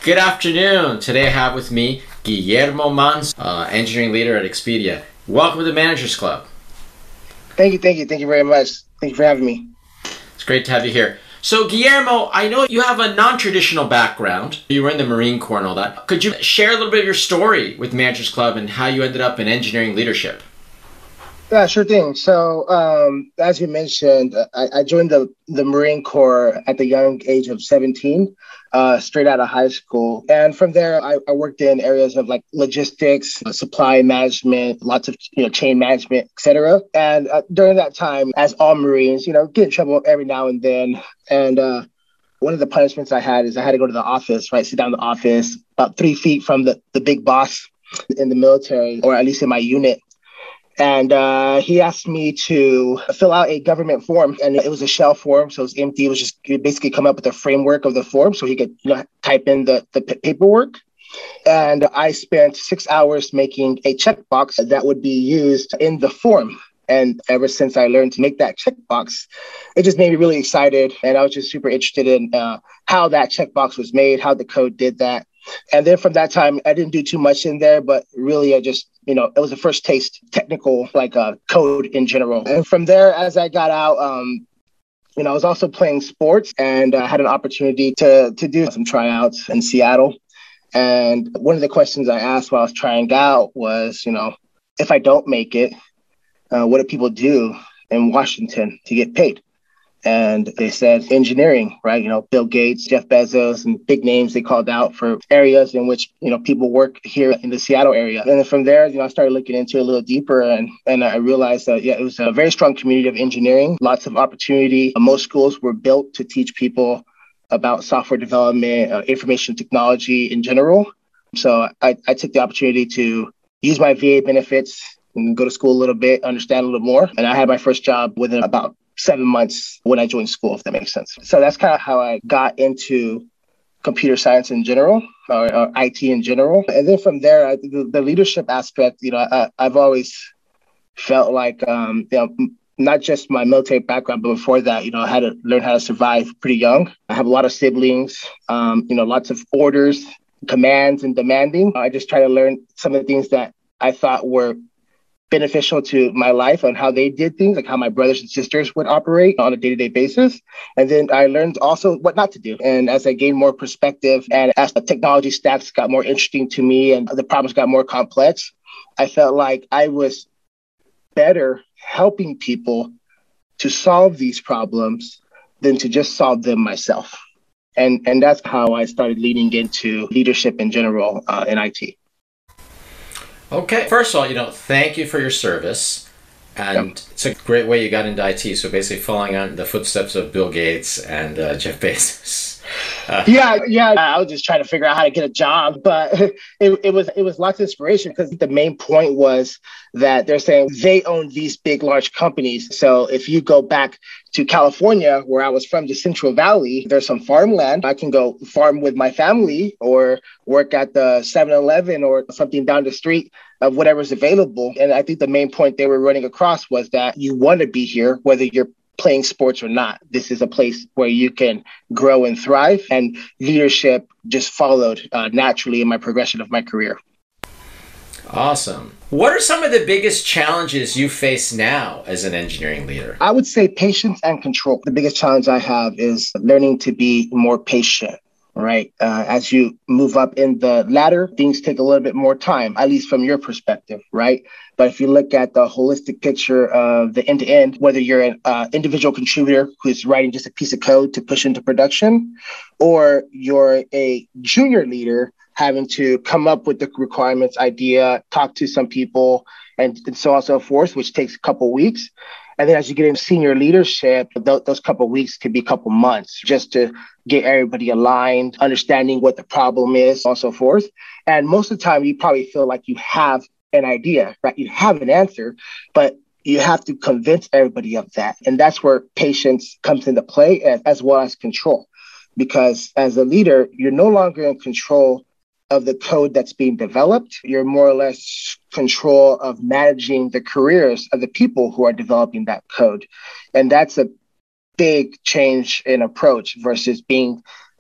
Good afternoon. Today I have with me Guillermo Mans, engineering leader at Expedia. Welcome to the Managers Club. Thank you very much. Thank you for having me. It's great to have you here. So Guillermo, I know you have a non-traditional background. You were in the Marine Corps and all that. Could you share a little bit of your story with Managers Club and how you ended up in engineering leadership? Yeah, sure thing. So, as you mentioned, I joined the Marine Corps at the young age of 17, straight out of high school. And from there, I worked in areas of like logistics, supply management, lots of chain management, et cetera. And during that time, as all Marines, get in trouble every now and then. And one of the punishments I had is I had to go to the office, right? Sit down in the office about 3 feet from the big boss in the military, or at least in my unit. And he asked me to fill out a government form, and it was a shell form, so it was empty. It was just basically come up with a framework of the form so he could type in the paperwork. And I spent 6 hours making a checkbox that would be used in the form. And ever since I learned to make that checkbox, it just made me really excited. And I was just super interested in how that checkbox was made, how the code did that. And then from that time, I didn't do too much in there, but really I just, it was the first taste, technical, like code in general. And from there, as I got out, I was also playing sports and I had an opportunity to do some tryouts in Seattle. And one of the questions I asked while I was trying out was, if I don't make it, what do people do in Washington to get paid? And they said engineering, right? Bill Gates, Jeff Bezos, and big names they called out for areas in which, people work here in the Seattle area. And then from there, I started looking into it a little deeper and I realized that, it was a very strong community of engineering, lots of opportunity. Most schools were built to teach people about software development, information technology in general. So I took the opportunity to use my VA benefits and go to school a little bit, understand a little more. And I had my first job within about 7 months when I joined school, if that makes sense. So that's kind of how I got into computer science in general, or IT in general. And then from there, the leadership aspect, I've always felt like, not just my military background, but before that, I had to learn how to survive pretty young. I have a lot of siblings, lots of orders, commands, and demanding. I just try to learn some of the things that I thought were beneficial to my life and how they did things, like how my brothers and sisters would operate on a day-to-day basis. And then I learned also what not to do. And as I gained more perspective and as the technology stacks got more interesting to me and the problems got more complex, I felt like I was better helping people to solve these problems than to just solve them myself. And that's how I started leaning into leadership in general in IT. Okay. First of all, thank you for your service. And It's a great way you got into IT. So basically following on the footsteps of Bill Gates and Jeff Bezos. Yeah. I was just trying to figure out how to get a job, but it was lots of inspiration because the main point was that they're saying they own these big, large companies. So if you go back to California, where I was from, the Central Valley, there's some farmland. I can go farm with my family or work at the 7-Eleven or something down the street of whatever's available. And I think the main point they were running across was that you want to be here, whether you're playing sports or not. This is a place where you can grow and thrive. And leadership just followed naturally in my progression of my career. Awesome. What are some of the biggest challenges you face now as an engineering leader? I would say patience and control. The biggest challenge I have is learning to be more patient. Right. As you move up in the ladder, things take a little bit more time, at least from your perspective. Right. But if you look at the holistic picture of the end to end, whether you're an individual contributor who's writing just a piece of code to push into production, or you're a junior leader having to come up with the requirements, idea, talk to some people, and so on and so forth, which takes a couple of weeks. And then as you get into senior leadership, those couple of weeks could be a couple of months just to get everybody aligned, understanding what the problem is, and so forth. And most of the time, you probably feel like you have an idea, right? You have an answer, but you have to convince everybody of that. And that's where patience comes into play, as well as control. Because as a leader, you're no longer in control of the code that's being developed. You're more or less control of managing the careers of the people who are developing that code. And that's a big change in approach versus being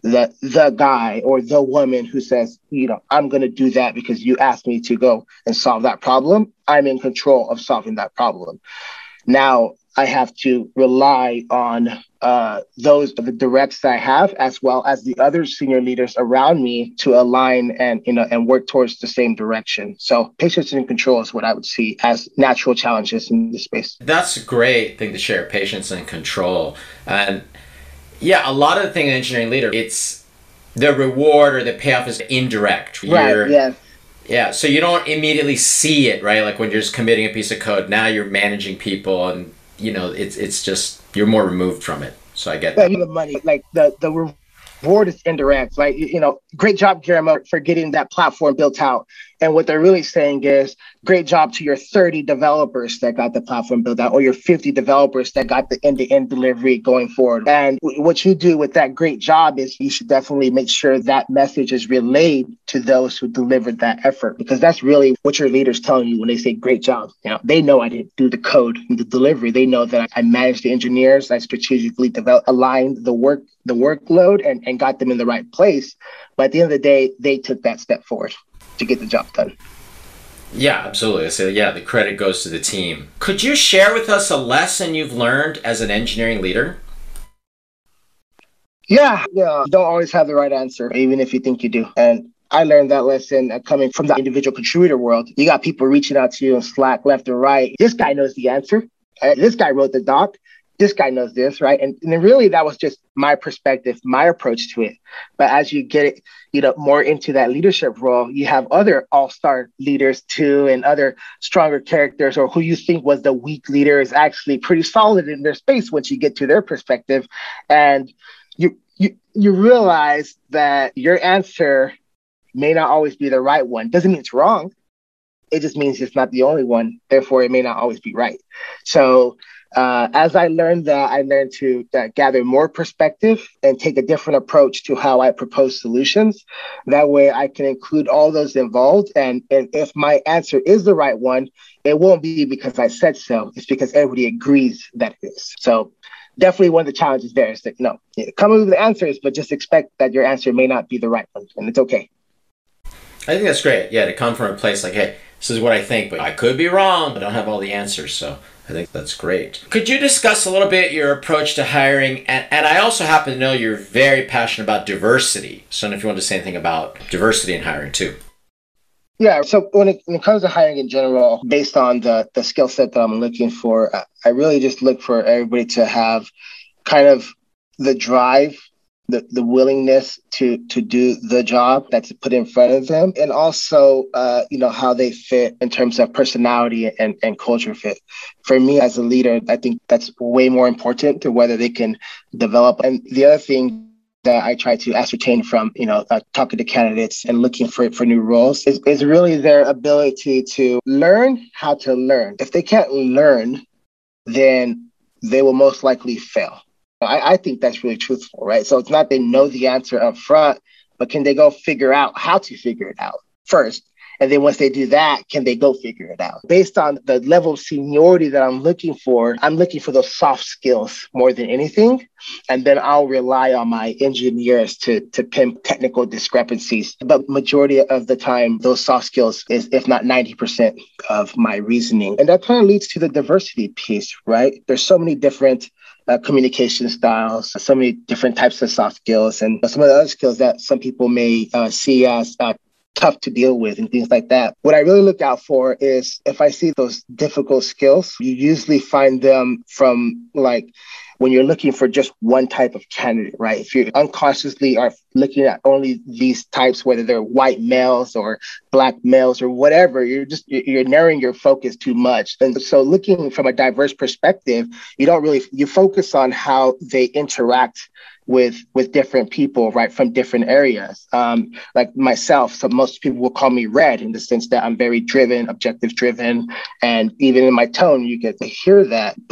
the guy or the woman who says, I'm going to do that because you asked me to go and solve that problem. I'm in control of solving that problem. Now I have to rely on the directs that I have, as well as the other senior leaders around me, to align and work towards the same direction. So patience and control is what I would see as natural challenges in this space. That's a great thing to share, patience and control. And yeah, a lot of the thing in engineering leader, it's the reward or the payoff is indirect. Right, yeah. Yeah, so you don't immediately see it, right? Like when you're just committing a piece of code, now you're managing people and, it's just, you're more removed from it. So I get that. The money, like the reward is indirect. Like, great job, Guillermo, for getting that platform built out. And what they're really saying is, great job to your 30 developers that got the platform built out, or your 50 developers that got the end-to-end delivery going forward. And what you do with that great job is you should definitely make sure that message is relayed to those who delivered that effort, because that's really what your leader's telling you when they say great job. They know I didn't do the code and the delivery. They know that I managed the engineers, I strategically aligned the workload and got them in the right place. But at the end of the day, they took that step forward to get the job done. Yeah, absolutely. So yeah, the credit goes to the team. Could you share with us a lesson you've learned as an engineering leader? Yeah. You don't always have the right answer, even if you think you do. And I learned that lesson coming from the individual contributor world. You got people reaching out to you in Slack left and right. This guy knows the answer. This guy wrote the doc. This guy knows this, right? And really, that was just my perspective, my approach to it. But as you get it, more into that leadership role, you have other all-star leaders too, and other stronger characters, or who you think was the weak leader is actually pretty solid in their space once you get to their perspective. And you realize that your answer may not always be the right one. Doesn't mean it's wrong. It just means it's not the only one. Therefore, it may not always be right. So as I learned that, I learned to gather more perspective and take a different approach to how I propose solutions. That way I can include all those involved. And if my answer is the right one, it won't be because I said so. It's because everybody agrees that it is. So definitely one of the challenges there is that, come up with the answers, but just expect that your answer may not be the right one. And it's okay. I think that's great. Yeah, to come from a place like, hey, this is what I think, but I could be wrong. I don't have all the answers. So I think that's great. Could you discuss a little bit your approach to hiring? And I also happen to know you're very passionate about diversity. So I don't know if you want to say anything about diversity in hiring too. Yeah, so when it comes to hiring in general, based on the skill set that I'm looking for, I really just look for everybody to have kind of the drive, the willingness to do the job that's put in front of them, and also how they fit in terms of personality and culture fit. For me as a leader, I think that's way more important to whether they can develop. And the other thing that I try to ascertain from talking to candidates and looking for new roles is really their ability to learn how to learn. If they can't learn, then they will most likely fail. I think that's really truthful, right? So it's not they know the answer up front, but can they go figure out how to figure it out first? And then once they do that, can they go figure it out? Based on the level of seniority that I'm looking for those soft skills more than anything. And then I'll rely on my engineers to pin technical discrepancies. But majority of the time, those soft skills is, if not 90% of my reasoning. And that kind of leads to the diversity piece, right? There's so many different communication styles, so many different types of soft skills, and some of the other skills that some people may see as tough to deal with and things like that. What I really look out for is if I see those difficult skills, you usually find them from when you're looking for just one type of candidate, right? If you unconsciously are looking at only these types, whether they're white males or black males or whatever, you're narrowing your focus too much. And so looking from a diverse perspective, you focus on how they interact with different people, right, from different areas. Like myself, so most people will call me Red in the sense that I'm very driven, objective driven, and even in my tone, you get to hear that. But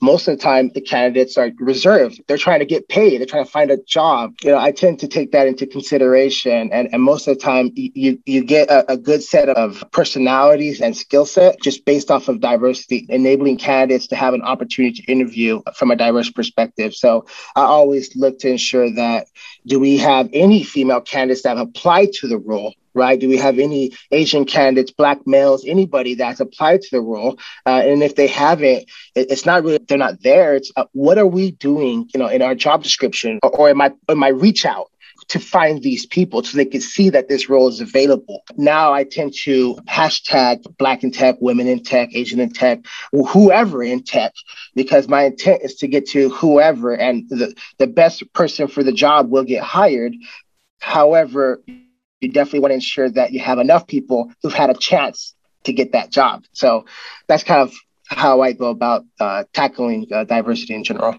most of the time the candidates are reserved. They're trying to get paid. They're trying to find a job. I tend to take that into consideration. And most of the time you get a good set of personalities and skill set just based off of diversity, enabling candidates to have an opportunity to interview from a diverse perspective. So I always look to ensure that, do we have any female candidates that have applied to the role? Right? Do we have any Asian candidates, Black males, anybody that's applied to the role? And if they haven't, it's not really, they're not there. It's what are we doing, in our job description or in my reach out to find these people so they can see that this role is available. Now I tend to hashtag Black in tech, women in tech, Asian in tech, whoever in tech, because my intent is to get to whoever, and the best person for the job will get hired. However, you definitely want to ensure that you have enough people who've had a chance to get that job. So that's kind of how I go about tackling diversity in general.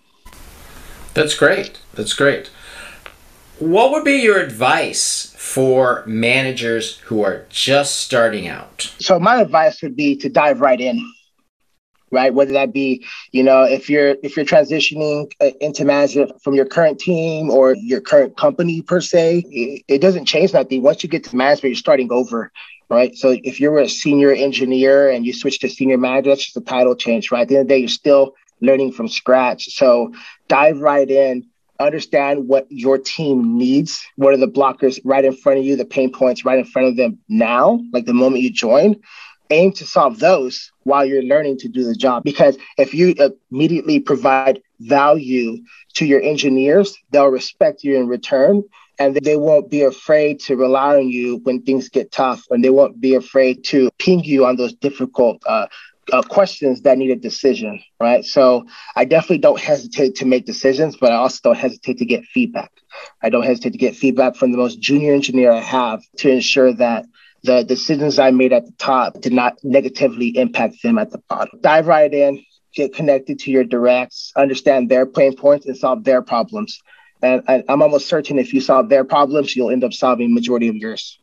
That's great. That's great. What would be your advice for managers who are just starting out? So my advice would be to dive right in. Right, whether that be, if you're transitioning into management from your current team or your current company per se, it doesn't change nothing. Once you get to management, you're starting over, right? So if you're a senior engineer and you switch to senior manager, that's just a title change, right? At the end of the day, you're still learning from scratch. So dive right in, understand what your team needs. What are the blockers right in front of you, the pain points right in front of them now, like the moment you join. Aim to solve those while you're learning to do the job. Because if you immediately provide value to your engineers, they'll respect you in return. And they won't be afraid to rely on you when things get tough. And they won't be afraid to ping you on those difficult questions that need a decision, right? So I definitely don't hesitate to make decisions, but I also don't hesitate to get feedback. I don't hesitate to get feedback from the most junior engineer I have to ensure that the decisions I made at the top did not negatively impact them at the bottom. Dive right in, get connected to your directs, understand their pain points, and solve their problems. And I'm almost certain if you solve their problems, you'll end up solving the majority of yours.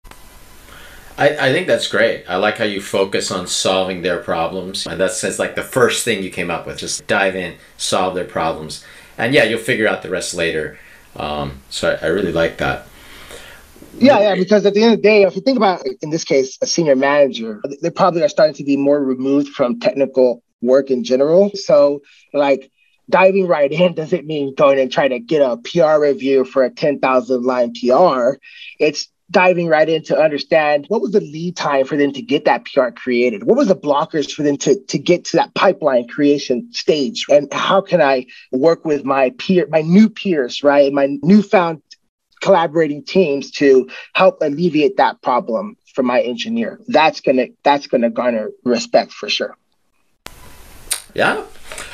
I think that's great. I like how you focus on solving their problems. And that's like the first thing you came up with. Just dive in, solve their problems. And yeah, you'll figure out the rest later. So I really like that. Yeah, because at the end of the day, if you think about, in this case, a senior manager, they probably are starting to be more removed from technical work in general. So like diving right in doesn't mean going and trying to get a PR review for a 10,000 line PR. It's diving right in to understand what was the lead time for them to get that PR created? What was the blockers for them to get to that pipeline creation stage? And how can I work with my new peers, right? My newfound collaborating teams to help alleviate that problem for my engineer. That's gonna garner respect for sure. Yeah.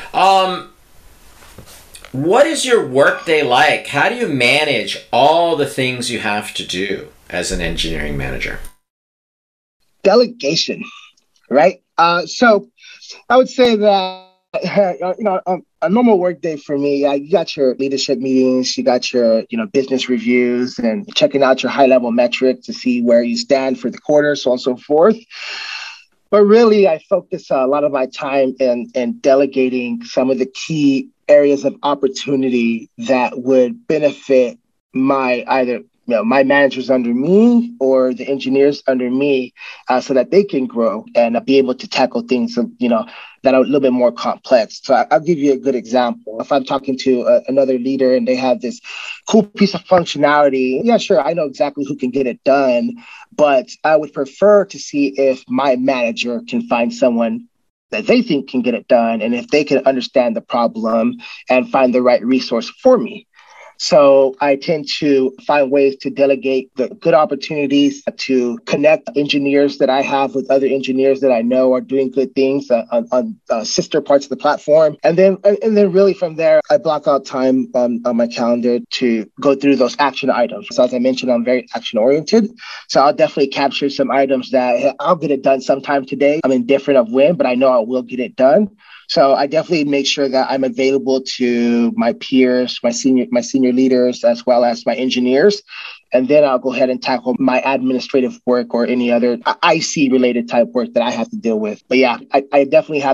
What is your workday like? How do you manage all the things you have to do as an engineering manager? Delegation, right? So I would say that a normal work day for me, you got your leadership meetings, you got your business reviews, and checking out your high level metrics to see where you stand for the quarter, so on and so forth. But really, I focus a lot of my time in delegating some of the key areas of opportunity that would benefit my managers under me or the engineers under me, so that they can grow and be able to tackle things, that are a little bit more complex. So I'll give you a good example. If I'm talking to another leader and they have this cool piece of functionality, yeah, sure, I know exactly who can get it done, but I would prefer to see if my manager can find someone that they think can get it done, and if they can understand the problem and find the right resource for me. So I tend to find ways to delegate the good opportunities to connect engineers that I have with other engineers that I know are doing good things on sister parts of the platform. And then really from there, I block out time on my calendar to go through those action items. So as I mentioned, I'm very action oriented. So I'll definitely capture some items that I'll get it done sometime today. I'm indifferent of when, but I know I will get it done. So I definitely make sure that I'm available to my peers, my senior leaders, as well as my engineers. And then I'll go ahead and tackle my administrative work or any other IC related type work that I have to deal with. But yeah, I definitely have to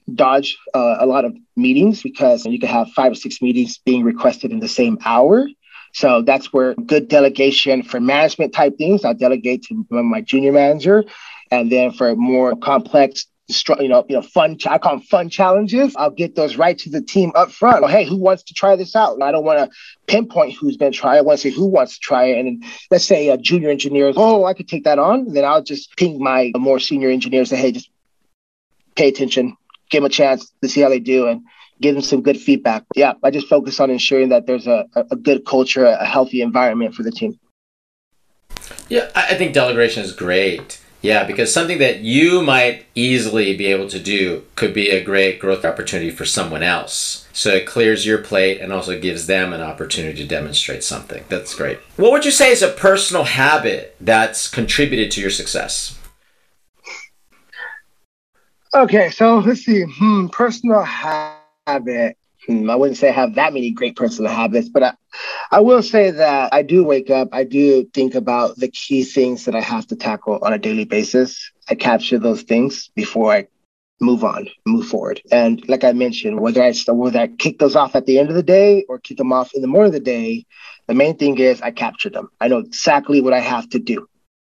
dodge a lot of meetings because you can have 5 or 6 meetings being requested in the same hour. So that's where good delegation for management type things, I'll delegate to my junior manager. And then for more complex, fun, I call them fun challenges, I'll get those right to the team up front. Well, hey, who wants to try this out? I don't want to pinpoint who's going to try it. I want to say who wants to try it. And let's say a junior engineer, oh, I could take that on. Then I'll just ping my more senior engineers and say, hey, just pay attention, give them a chance to see how they do and give them some good feedback. Yeah, I just focus on ensuring that there's a good culture, a healthy environment for the team. Yeah, I think delegation is great. Yeah, because something that you might easily be able to do could be a great growth opportunity for someone else. So it clears your plate and also gives them an opportunity to demonstrate something. That's great. What would you say is a personal habit that's contributed to your success? Okay, so let's see. Personal habit. I wouldn't say I have that many great personal habits, but I will say that I do wake up. I do think about the key things that I have to tackle on a daily basis. I capture those things before I move forward. And like I mentioned, whether I kick those off at the end of the day or kick them off in the morning of the day, the main thing is I capture them. I know exactly what I have to do.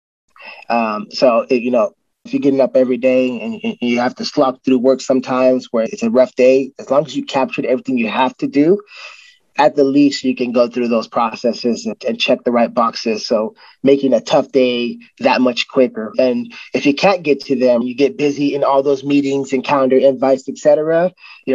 If you're getting up every day and you have to slog through work sometimes where it's a rough day, as long as you captured everything you have to do, at the least you can go through those processes and check the right boxes. So making a tough day that much quicker. And if you can't get to them, you get busy in all those meetings and calendar invites, etc.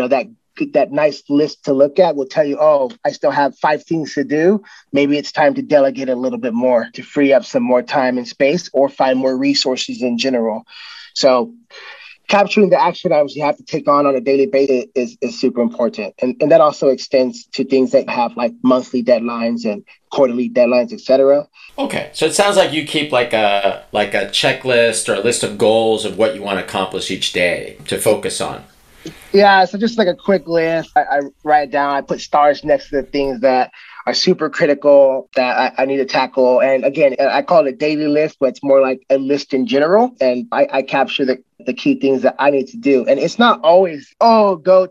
That nice list to look at will tell you, oh, I still have 5 things to do. Maybe it's time to delegate a little bit more to free up some more time and space or find more resources in general. So capturing the action items you have to take on a daily basis is super important. And that also extends to things that have like monthly deadlines and quarterly deadlines, etc. Okay, so it sounds like you keep like a checklist or a list of goals of what you want to accomplish each day to focus on. Yeah, so just like a quick list, I write down, I put stars next to the things that are super critical that I need to tackle. And again, I call it a daily list, but it's more like a list in general. And I capture the key things that I need to do. And it's not always, oh, go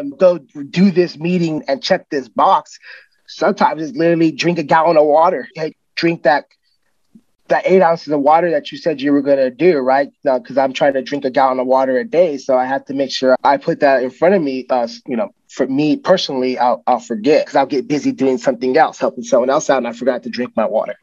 do this meeting and check this box. Sometimes it's literally drink a gallon of water. Hey, drink that 8 ounces of water that you said you were going to do, right? Because I'm trying to drink a gallon of water a day. So I have to make sure I put that in front of me. For me personally, I'll forget because I'll get busy doing something else, helping someone else out, and I forgot to drink my water.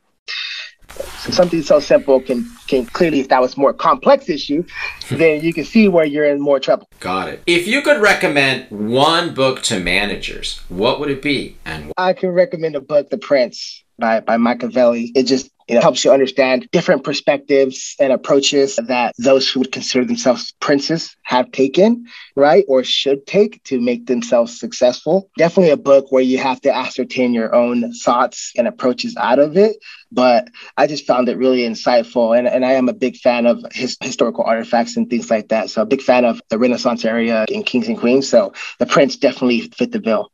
So something so simple can clearly, if that was a more complex issue, then you can see where you're in more trouble. Got it. If you could recommend one book to managers, what would it be? And I can recommend a book, The Prince by Machiavelli. It just helps you understand different perspectives and approaches that those who would consider themselves princes have taken, right? Or should take to make themselves successful. Definitely a book where you have to ascertain your own thoughts and approaches out of it. But I just found it really insightful. And I am a big fan of historical artifacts and things like that. So a big fan of the Renaissance area in Kings and Queens. So The Prince definitely fit the bill.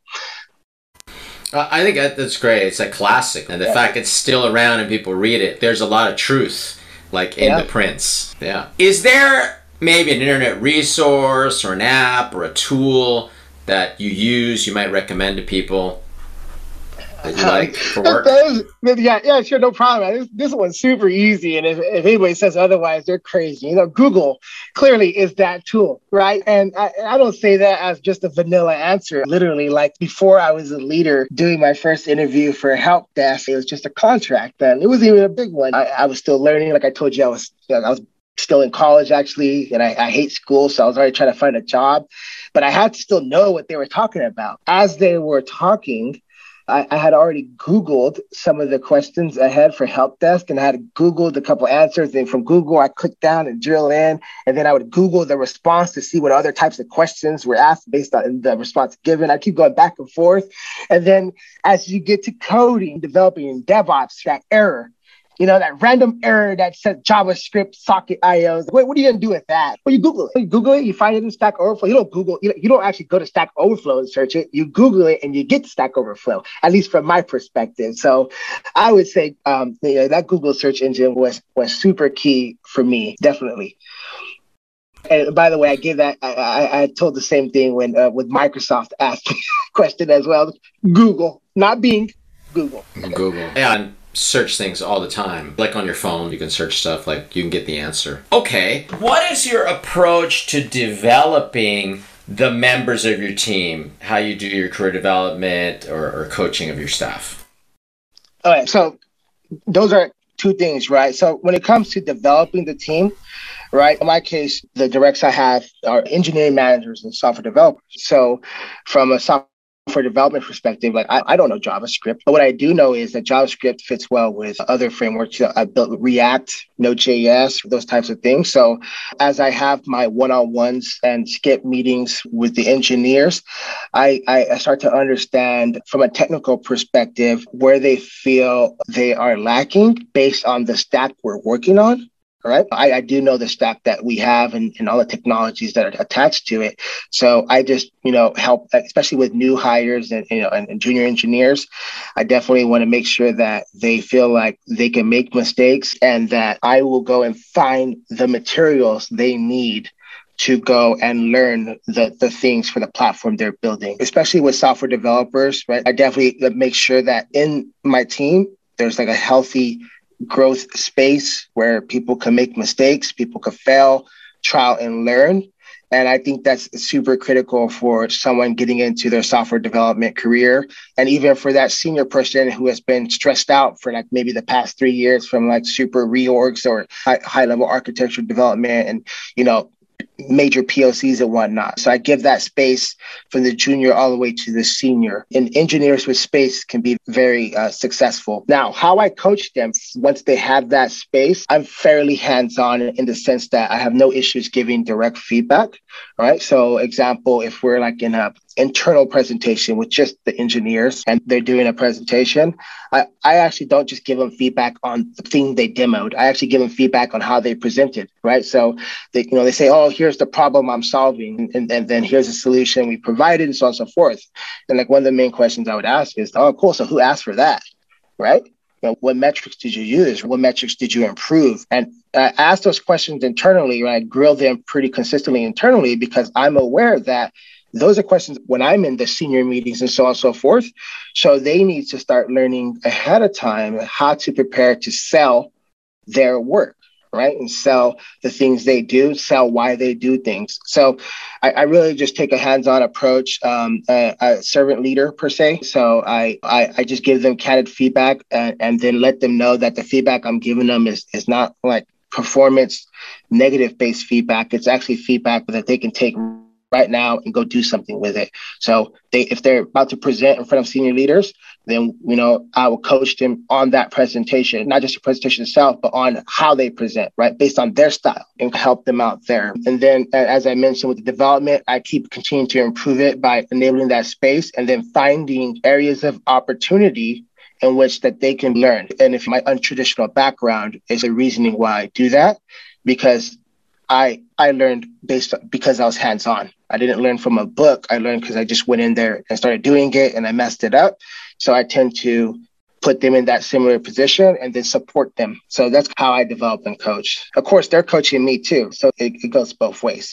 I think that's great. It's a classic. And the fact it's still around and people read it, there's a lot of truth, like in The Prince. Yeah. Is there maybe an internet resource or an app or a tool that you use, you might recommend to people that you like for work? Yeah, sure, no problem. This one's super easy, and if anybody says otherwise, they're crazy. Google clearly is that tool, right? And I don't say that as just a vanilla answer. Literally, like before I was a leader doing my first interview for a help desk, it was just a contract, and it wasn't even a big one. I was still learning. Like I told you, I was still in college actually, and I hate school, so I was already trying to find a job, but I had to still know what they were talking about. As they were talking, I had already Googled some of the questions ahead for help desk, and I had Googled a couple answers. And from Google, I clicked down and drill in, and then I would Google the response to see what other types of questions were asked based on the response given. I keep going back and forth. And then as you get to coding, developing in DevOps, that error, that random error that says JavaScript socket IOs. What are you going to do with that? Well, you Google it. You find it in Stack Overflow. You don't Google. You don't actually go to Stack Overflow and search it. You Google it and you get to Stack Overflow, at least from my perspective. So I would say that Google search engine was super key for me, definitely. And by the way, I gave that. I told the same thing when with Microsoft asked me a question as well. Google, not Bing, Google. Google. Yeah, and search things all the time. Like on your phone, you can search stuff, like you can get the answer. Okay, what is your approach to developing the members of your team? How you do your career development or coaching of your staff? All right, so those are two things, right? So when it comes to developing the team, right? In my case, the directs I have are engineering managers and software developers. So from a software development perspective, like I don't know JavaScript, but what I do know is that JavaScript fits well with other frameworks. I built React, Node.js, those types of things. So as I have my one-on-ones and skip meetings with the engineers, I start to understand from a technical perspective where they feel they are lacking based on the stack we're working on. All right. I do know the stack that we have and all the technologies that are attached to it. So I just, help, especially with new hires and junior engineers. I definitely want to make sure that they feel like they can make mistakes and that I will go and find the materials they need to go and learn the things for the platform they're building, especially with software developers, right? I definitely make sure that in my team, there's like a healthy growth space where people can make mistakes, people can fail, trial and learn. And I think that's super critical for someone getting into their software development career. And even for that senior person who has been stressed out for like maybe the past 3 years from like super reorgs or high level architecture development and, major POCs and whatnot. So I give that space from the junior all the way to the senior. And engineers with space can be very successful. Now, how I coach them once they have that space, I'm fairly hands-on in the sense that I have no issues giving direct feedback. All right. So example, if we're like in a internal presentation with just the engineers and they're doing a presentation, I actually don't just give them feedback on the thing they demoed. I actually give them feedback on how they presented, right? So they say, oh, here's the problem I'm solving. And then here's a solution we provided and so on and so forth. And like one of the main questions I would ask is, oh, cool. So who asked for that, right? What metrics did you use? What metrics did you improve? And I ask those questions internally, right? I grill them pretty consistently internally because I'm aware that those are questions when I'm in the senior meetings and so on and so forth. So they need to start learning ahead of time how to prepare to sell their work, right? And sell the things they do, sell why they do things. So I really just take a hands-on approach, a servant leader per se. So I just give them candid feedback and then let them know that the feedback I'm giving them is not like performance negative based feedback. It's actually feedback that they can take right now and go do something with it. So if they're about to present in front of senior leaders, then, I will coach them on that presentation, not just the presentation itself, but on how they present, right? Based on their style and help them out there. And then, as I mentioned with the development, I keep continuing to improve it by enabling that space and then finding areas of opportunity in which that they can learn. And if my untraditional background is a reasoning why I do that, because I learned because I was hands-on. I didn't learn from a book. I learned because I just went in there and started doing it and I messed it up. So I tend to put them in that similar position and then support them. So that's how I develop and coach. Of course, they're coaching me too. So it goes both ways.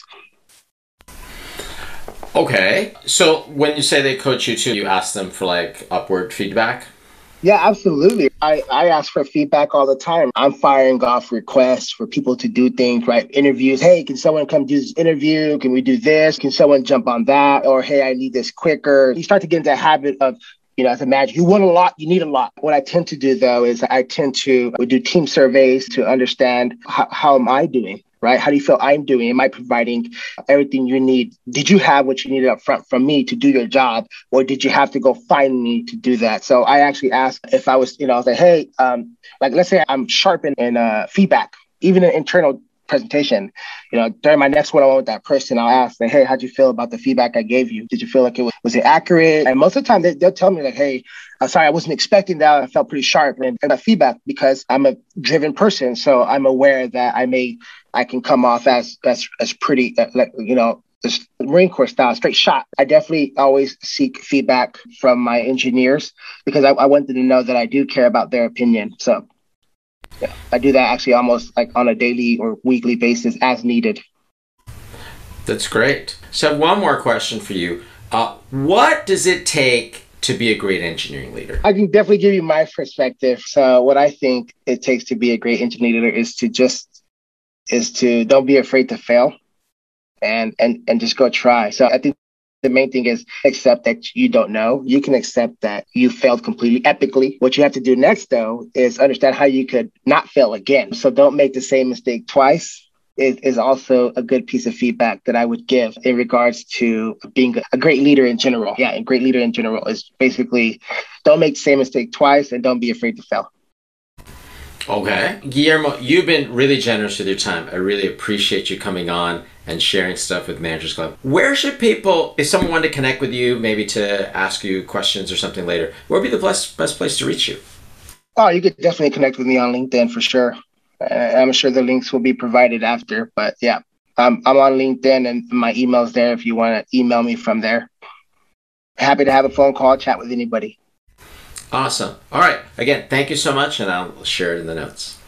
Okay. So when you say they coach you too, you ask them for like upward feedback? Yeah, absolutely. I ask for feedback all the time. I'm firing off requests for people to do things, right? Interviews. Hey, can someone come do this interview? Can we do this? Can someone jump on that? Or, hey, I need this quicker. You start to get into a habit of, as a manager, you want a lot, you need a lot. What I tend to do, though, is we do team surveys to understand how am I doing? Right? How do you feel I'm doing? Am I providing everything you need? Did you have what you needed up front from me to do your job? Or did you have to go find me to do that? So I actually asked if I was, I was like, hey, like, let's say I'm sharp in feedback, even an internal presentation, during my next one-on-one with that person, I'll ask, like, hey, how'd you feel about the feedback I gave you? Did you feel like was it accurate? And most of the time they'll tell me like, hey, I'm sorry, I wasn't expecting that. I felt pretty sharp and that feedback because I'm a driven person. So I'm aware that I can come off as pretty, this Marine Corps style, straight shot. I definitely always seek feedback from my engineers because I want them to know that I do care about their opinion. So yeah, I do that actually almost like on a daily or weekly basis as needed. That's great. So I have one more question for you. What does it take to be a great engineering leader? I can definitely give you my perspective. So what I think it takes to be a great engineering leader is to don't be afraid to fail and just go try. So I think the main thing is accept that you don't know. You can accept that you failed completely epically. What you have to do next, though, is understand how you could not fail again. So don't make the same mistake twice. Is also a good piece of feedback that I would give in regards to being a great leader in general. Yeah, a great leader in general is basically don't make the same mistake twice and don't be afraid to fail. Okay. Guillermo, you've been really generous with your time. I really appreciate you coming on and sharing stuff with Managers Club. Where should people, if someone wanted to connect with you, maybe to ask you questions or something later, where would be the best place to reach you? Oh, you could definitely connect with me on LinkedIn for sure. I'm sure the links will be provided after, but yeah, I'm on LinkedIn and my email's there if you want to email me from there. Happy to have a phone call, chat with anybody. Awesome. All right. Again, thank you so much, and I'll share it in the notes.